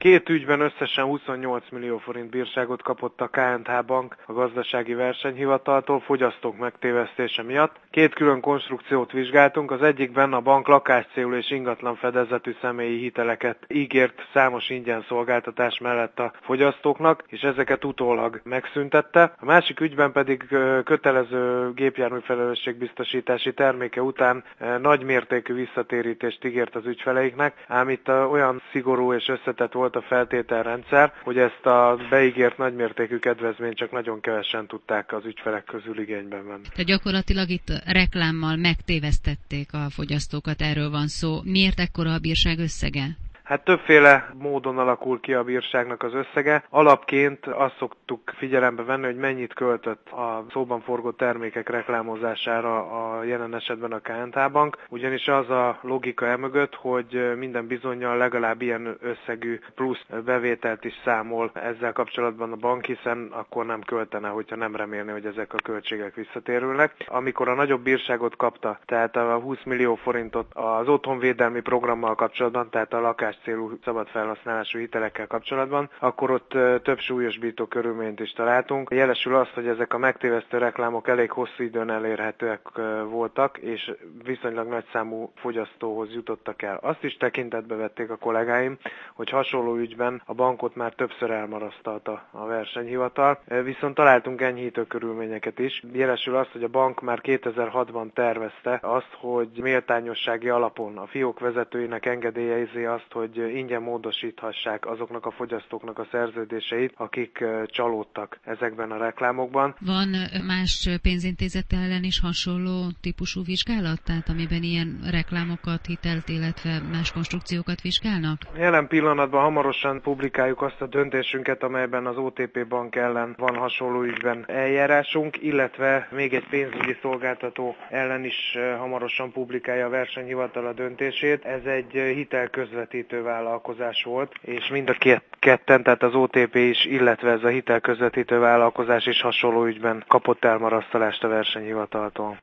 Két ügyben összesen 28 millió forint bírságot kapott a KNH Bank a Gazdasági Versenyhivataltól fogyasztók megtévesztése miatt. Két külön konstrukciót vizsgáltunk, az egyikben a bank lakáscélú és ingatlan fedezetű személyi hiteleket ígért számos ingyen szolgáltatás mellett a fogyasztóknak, és ezeket utólag megszüntette. A másik ügyben pedig kötelező gépjárműfelelősségbiztosítási terméke után nagy mértékű visszatérítést ígért az ügyfeleiknek, ám itt olyan szigorú és összetett volt a feltételrendszer, hogy ezt a beígért nagymértékű kedvezményt csak nagyon kevesen tudták az ügyfelek közül igényben venni. Tehát gyakorlatilag itt reklámmal megtévesztették a fogyasztókat, erről van szó. Miért ekkora a bírság összege? Hát többféle módon alakul ki a bírságnak az összege. Alapként azt szoktuk figyelembe venni, hogy mennyit költött a szóban forgó termékek reklámozására a jelen esetben a KNH Bank, ugyanis az a logika emögött, hogy minden bizonnyal legalább ilyen összegű plusz bevételt is számol ezzel kapcsolatban a bank, hiszen akkor nem költene, hogyha nem remélné, hogy ezek a költségek visszatérülnek. Amikor a nagyobb bírságot kapta, tehát a 20 millió forintot az otthonvédelmi programmal kapcsolatban, tehát a lakáscélú szabad felhasználású hitelekkel kapcsolatban, akkor ott több súlyosbító körülményt is találtunk. Jelesül azt, hogy ezek a megtévesztő reklámok elég hosszú időn elérhetőek voltak, és viszonylag nagy számú fogyasztóhoz jutottak el. Azt is tekintetbe vették a kollégáim, hogy hasonló ügyben a bankot már többször elmarasztalta a versenyhivatal, viszont találtunk enyhítő körülményeket is. Jelesül azt, hogy a bank már 2006-ban tervezte azt, hogy méltányossági alapon a fiók vezetőinek engedélyezi azt, hogy ingyen módosíthassák azoknak a fogyasztóknak a szerződéseit, akik csalódtak ezekben a reklámokban. Van más pénzintézet ellen is hasonló típusú vizsgálat, tehát amiben ilyen reklámokat, hitelt, illetve más konstrukciókat vizsgálnak? Jelen pillanatban hamarosan publikáljuk azt a döntésünket, amelyben az OTP Bank ellen van hasonló ügyben eljárásunk, illetve még egy pénzügyi szolgáltató ellen is hamarosan publikálja a versenyhivatal a döntését. Ez egy hitelközvetítő vállalkozás volt, és mind a ketten, tehát az OTP is, illetve ez a hitelközvetítő vállalkozás is hasonló ügyben kapott elmarasztalást a versenyhivataltól.